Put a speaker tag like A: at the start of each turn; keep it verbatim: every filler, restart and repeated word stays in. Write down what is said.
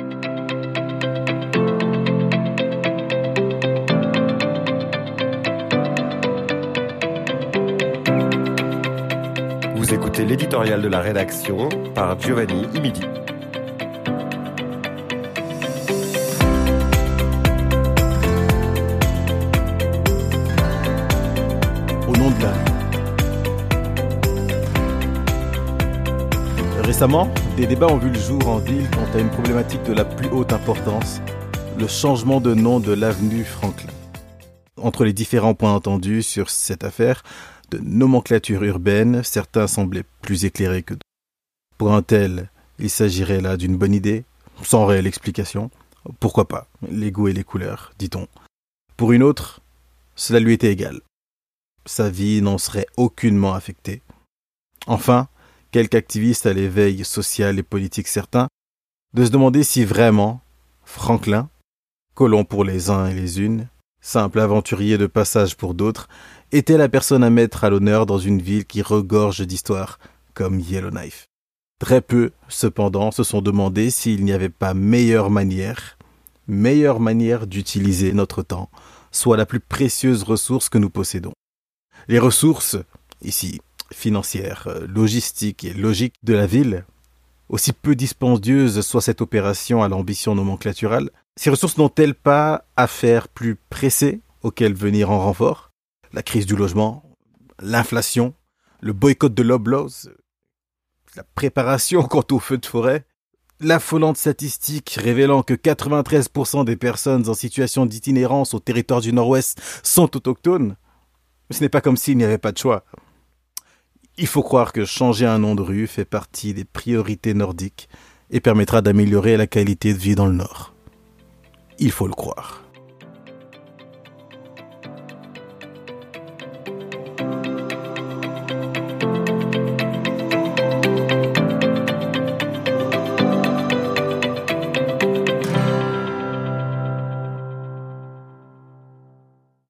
A: Vous écoutez l'éditorial de la rédaction par Giovanni Imidi.
B: Au nom de la... Récemment, des débats ont vu le jour en ville quant à une problématique de la plus haute importance, le changement de nom de l'avenue Franklin. Entre les différents points entendus sur cette affaire de nomenclature urbaine, certains semblaient plus éclairés que d'autres. Pour un tel, il s'agirait là d'une bonne idée, sans réelle explication. Pourquoi pas, les goûts et les couleurs, dit-on. Pour une autre, cela lui était égal. Sa vie n'en serait aucunement affectée. Enfin, quelques activistes à l'éveil social et politique certains, de se demander si vraiment Franklin, colon pour les uns et les unes, simple aventurier de passage pour d'autres, était la personne à mettre à l'honneur dans une ville qui regorge d'histoires comme Yellowknife. Très peu, cependant, se sont demandé s'il n'y avait pas meilleure manière, meilleure manière d'utiliser notre temps, soit la plus précieuse ressource que nous possédons. Les ressources, ici, financières, logistiques et logiques de la ville, aussi peu dispendieuse soit cette opération à l'ambition nomenclaturale, ces ressources n'ont-elles pas affaire plus pressée auxquelles venir en renfort? La crise du logement, l'inflation, le boycott de Loblaws, la préparation quant aux feux de forêt, l'affolante statistique révélant que quatre-vingt-treize pour cent des personnes en situation d'itinérance au territoire du Nord-Ouest sont autochtones. Ce n'est pas comme s'il n'y avait pas de choix. Il faut croire que changer un nom de rue fait partie des priorités nordiques et permettra d'améliorer la qualité de vie dans le Nord. Il faut le croire.